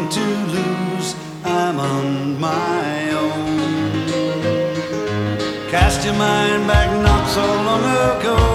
to lose, I'm on my own. Cast your mind back not so long ago,